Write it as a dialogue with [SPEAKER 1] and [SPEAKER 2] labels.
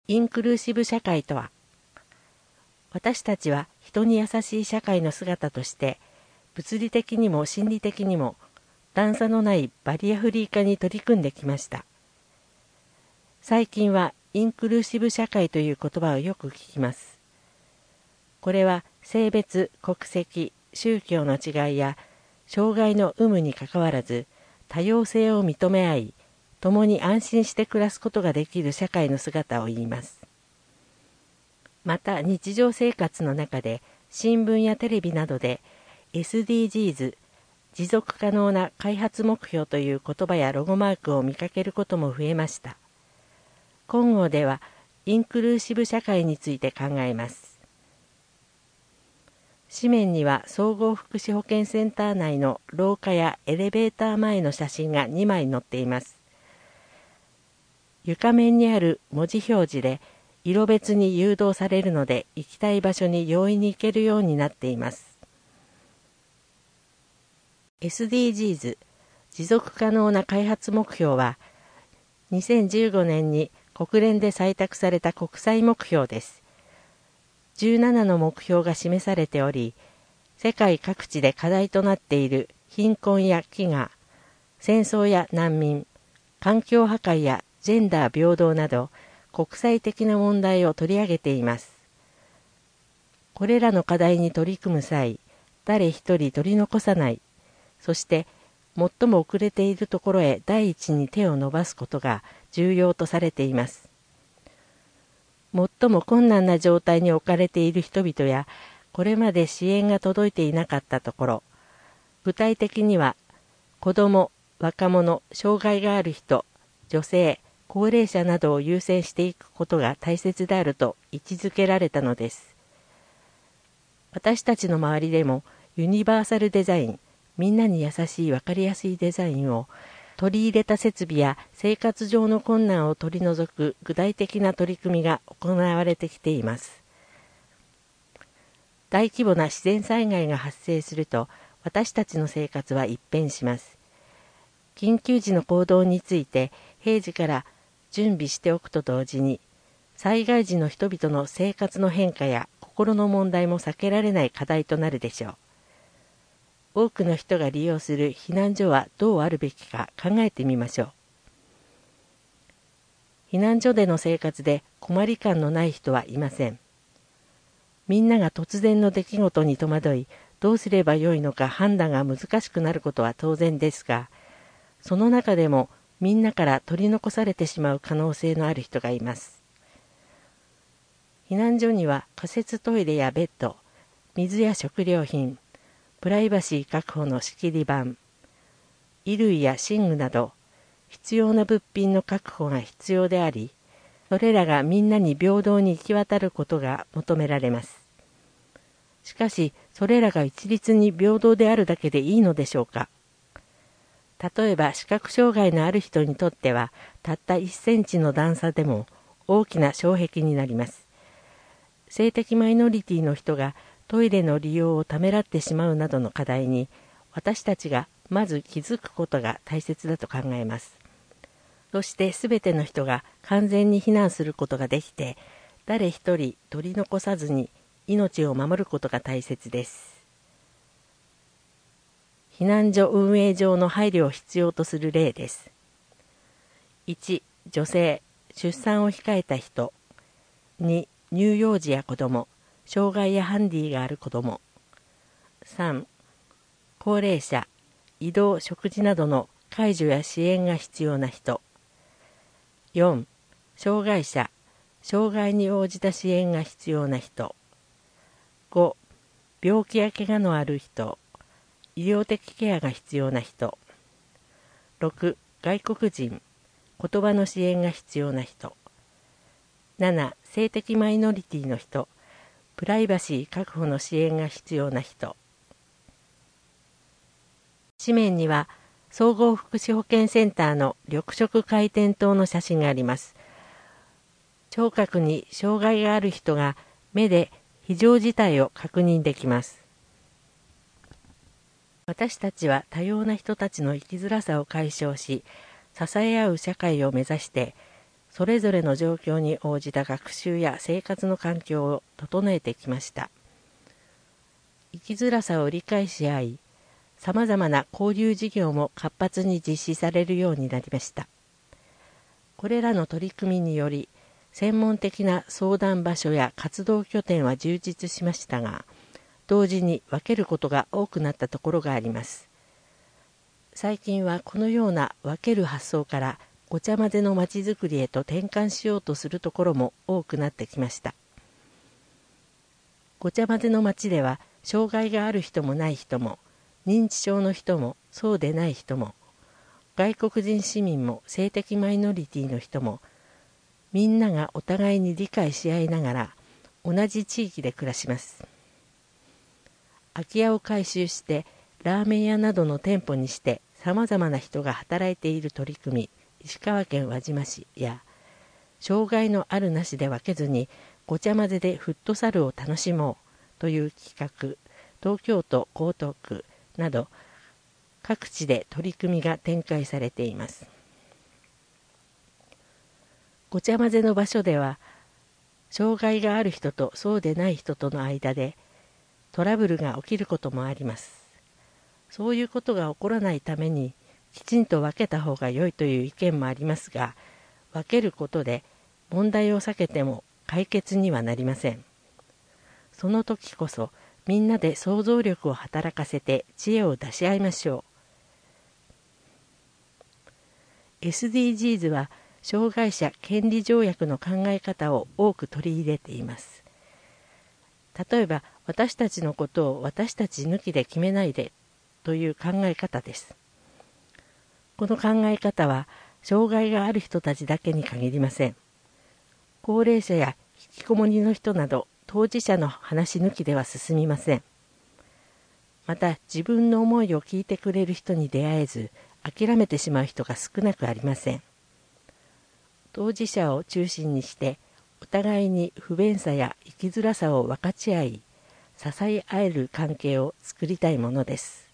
[SPEAKER 1] インクルーシブ社会とは、私たちは人に優しい社会の姿として、物理的にも心理的にも段差のないバリアフリー化に取り組んできました。最近はインクルーシブ社会という言葉をよく聞きます。これは性別、国籍、宗教の違いや障害の有無にかかわらず多様性を認め合い、共に安心して暮らすことができる社会の姿を言います。また日常生活の中で新聞やテレビなどで SDGs、持続可能な開発目標という言葉やロゴマークを見かけることも増えました。今後ではインクルーシブ社会について考えます。紙面には総合福祉保健センター内の廊下やエレベーター前の写真が2枚載っています。床面にある文字表示で色別に誘導されるので行きたい場所に容易に行けるようになっています。SDGs、持続可能な開発目標は2015年に国連で採択された国際目標です。17の目標が示されており、世界各地で課題となっている貧困や飢餓、戦争や難民、環境破壊やジェンダー平等など国際的な問題を取り上げています。これらの課題に取り組む際、誰一人取り残さない、そして最も遅れているところへ第一に手を伸ばすことが重要とされています。最も困難な状態に置かれている人々や、これまで支援が届いていなかったところ、具体的には子ども、若者、障害がある人、女性、高齢者などを優先していくことが大切であると位置づけられたのです。私たちの周りでもユニバーサルデザイン、みんなに優しい分かりやすいデザインを取り入れた設備や生活上の困難を取り除く具体的な取り組みが行われてきています。大規模な自然災害が発生すると私たちの生活は一変します。緊急時の行動について平時から準備しておくと同時に、災害時の人々の生活の変化や心の問題も避けられない課題となるでしょう。多くの人が利用する避難所はどうあるべきか考えてみましょう。避難所での生活で困り感のない人はいません。みんなが突然の出来事に戸惑い、どうすればよいのか判断が難しくなることは当然ですが、その中でもみんなから取り残されてしまう可能性のある人がいます。避難所には仮設トイレやベッド、水や食料品、プライバシー確保の仕切り板、衣類や寝具など必要な物品の確保が必要であり、それらがみんなに平等に行き渡ることが求められます。しかし、それらが一律に平等であるだけでいいのでしょうか。例えば視覚障害のある人にとってはたった1センチの段差でも大きな障壁になります。性的マイノリティの人がトイレの利用をためらってしまうなどの課題に私たちがまず気づくことが大切だと考えます。そしてすべての人が完全に避難することができて、誰一人取り残さずに命を守ることが大切です。避難所運営上の配慮を必要とする例です。1、女性、出産を控えた人。2、乳幼児や子ども、障害やハンディがある子ども。3、高齢者、移動、食事などの介助や支援が必要な人。4、障害者、障害に応じた支援が必要な人。5、病気や怪我のある人。医療的ケアが必要な人。6、外国人、言葉の支援が必要な人。7、性的マイノリティの人、プライバシー確保の支援が必要な人。紙面には、総合福祉保健センターの緑色回転灯の写真があります。聴覚に障害がある人が目で非常事態を確認できます。私たちは多様な人たちの生きづらさを解消し、支え合う社会を目指して、 それぞれの状況に応じた学習や生活の環境を整えてきました。生きづらさを理解し合い、さまざまな交流事業も活発に実施されるようになりました。これらの取り組みにより、専門的な相談場所や活動拠点は充実しましたが、同時に分けることが多くなったところがあります。最近はこのような分ける発想からごちゃ混ぜのまちづくりへと転換しようとするところも多くなってきました。ごちゃ混ぜの街では障害がある人もない人も、認知症の人もそうでない人も、外国人市民も性的マイノリティの人も、みんながお互いに理解し合いながら同じ地域で暮らします。空き家を改修してラーメン屋などの店舗にしてさまざまな人が働いている取り組み、石川県輪島市や、障害のあるなしで分けずにごちゃ混ぜでフットサルを楽しもうという企画、東京都江東区など各地で取り組みが展開されています。ごちゃ混ぜの場所では、障害がある人とそうでない人との間でトラブルが起きることもあります。そういうことが起こらないためにきちんと分けた方が良いという意見もありますが、分けることで問題を避けても解決にはなりません。その時こそみんなで想像力を働かせて知恵を出し合いましょう。SDGs は障害者権利条約の考え方を多く取り入れています。例えば、私たちのことを私たち抜きで決めないでという考え方です。この考え方は障害がある人たちだけに限りません。高齢者や引きこもりの人など当事者の話抜きでは進みません。また自分の思いを聞いてくれる人に出会えず諦めてしまう人が少なくありません。当事者を中心にしてお互いに不便さや生きづらさを分かち合い支え合える関係を作りたいものです。